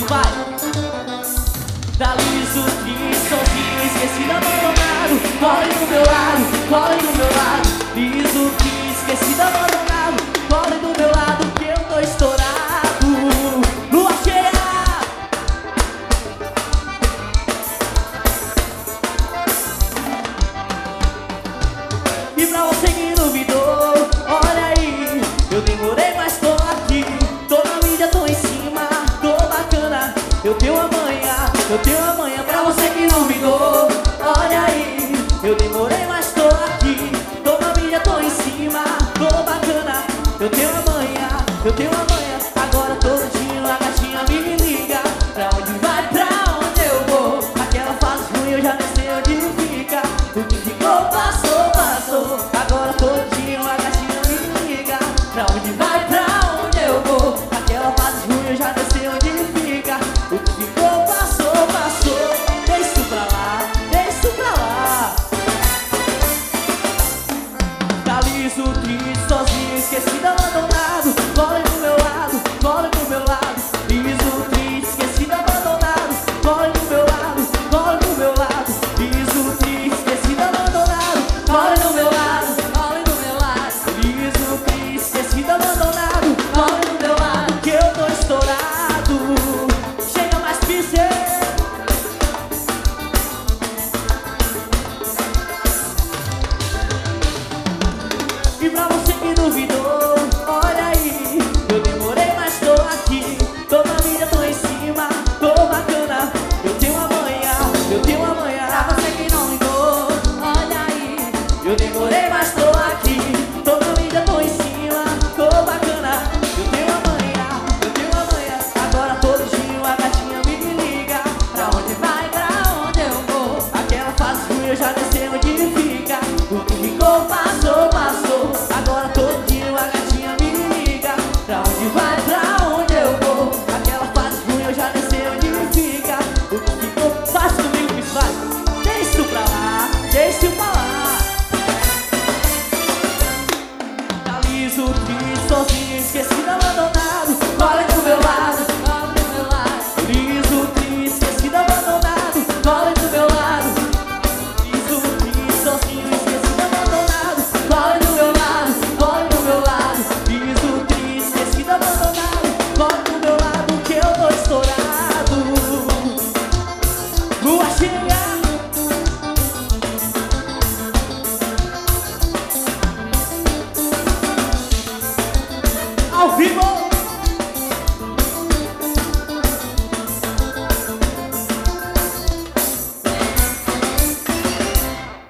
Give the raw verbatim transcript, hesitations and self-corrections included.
vai. Tá liso, triste, sozinho, esquecido, abandonado. Corre do meu lado, corre do meu lado. Liso, triste, esquecido, abandonado. Corre do meu lado que eu tô estourado. Lua cheia. E pra você que duvidou, olha aí, eu demorei, mas tô aqui. Tô na mídia, tô em cima, tô bacana. Eu tenho a manha, eu tenho a manha. Pra você que duvidou, olha aí, eu demorei, mas tô aqui. Tô na mídia, tô em cima, tô bacana. Eu tenho a manha, eu tenho a manha. Agora todo dia a gatinha me liga. Pra onde vai, pra onde eu vou? Aquela fase ruim eu já não sei onde fica. O que ficou, passou, passou. Agora todo dia a gatinha me liga. Pra onde vai, pra onde eu vou? Aquela fase ruim eu já não sei onde fica. O que ficou, passou, passou. Deixa isso pra lá, deixa isso pra lá. Tá liso, triste, sozinho, esquecido, abandonado. Corre do meu lado, corre do meu lado. Liso, triste, esquecido, abandonado. Corre do meu lado, corre do meu lado. Liso, triste, esquecido, abandonado. Corre do meu lado, corre do meu lado. Liso, triste, esquecido, abandonado. Corre do meu lado que eu tô estourado. Chega mais piscina. E pra você que duvidou, olha aí, eu demorei, mas tô aqui. Tô na mídia, tô em cima, tô bacana. Eu tenho a manha, eu tenho a manha. Pra você que não ligou, olha aí, eu demorei, mas tô